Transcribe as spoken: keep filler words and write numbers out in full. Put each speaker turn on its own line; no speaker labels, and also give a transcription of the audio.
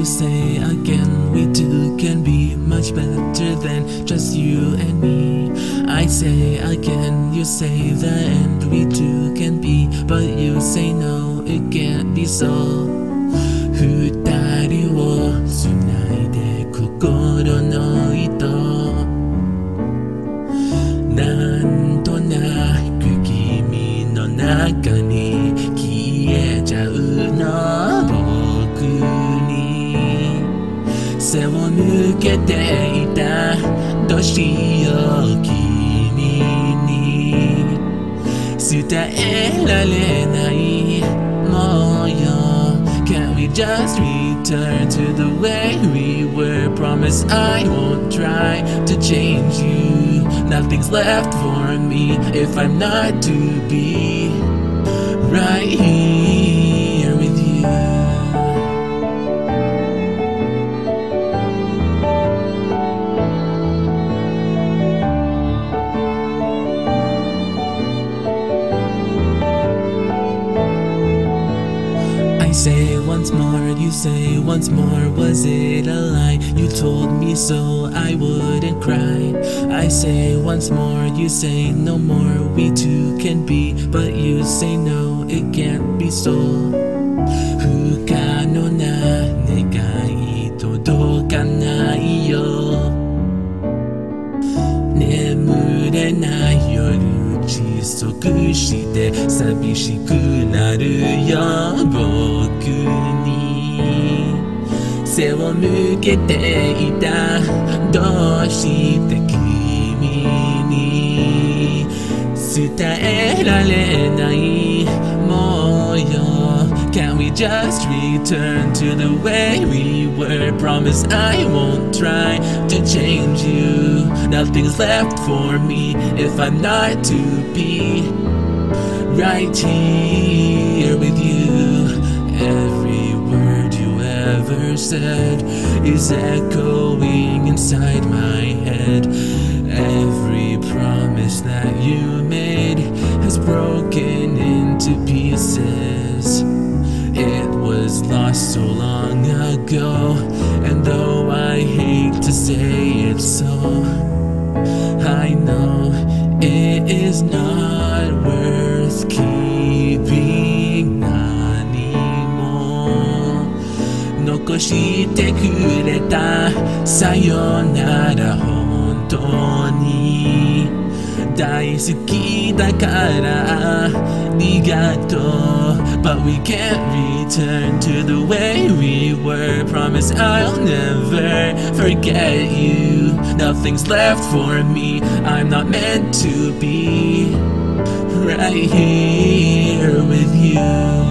say again, we two can be much better than just you and me. I say again, you say the end, we two can be, but you say no, it can't be so. 二人をつないで心の糸、なんとなく君の中に消えちゃうの。僕に背を向けていた、どうしよう君に伝えられない模様。Can't we just return to the way we were? Promise I won't try to change you. Nothing's left for me if I'm not to be right here with you. I say once more, you say once more, was it a lie? You told me so I wouldn't cry. I say once more, you say no more, we two can be, but you say no, it can't be so. 不可能な願い届かないよ。眠れない夜窒息して寂しくなるよ。僕に背を向けていた、どうして君に伝えられない模様。Can't we just return to the way we were? Promise I won't try to change you. Nothing's left for me if I'm not to be right here with you. Every word you ever said is echoing inside my head. Every promise that you made has broken into pieces. It was lost so long ago, and though I hate to say it so, I know it is not worth keeping. 何も残してくれた、さよなら本当に大好きだからありがとう。But we can't return to the way we were. Promise I'll never forget you. Nothing's left for me, I'm not meant to be right here with you.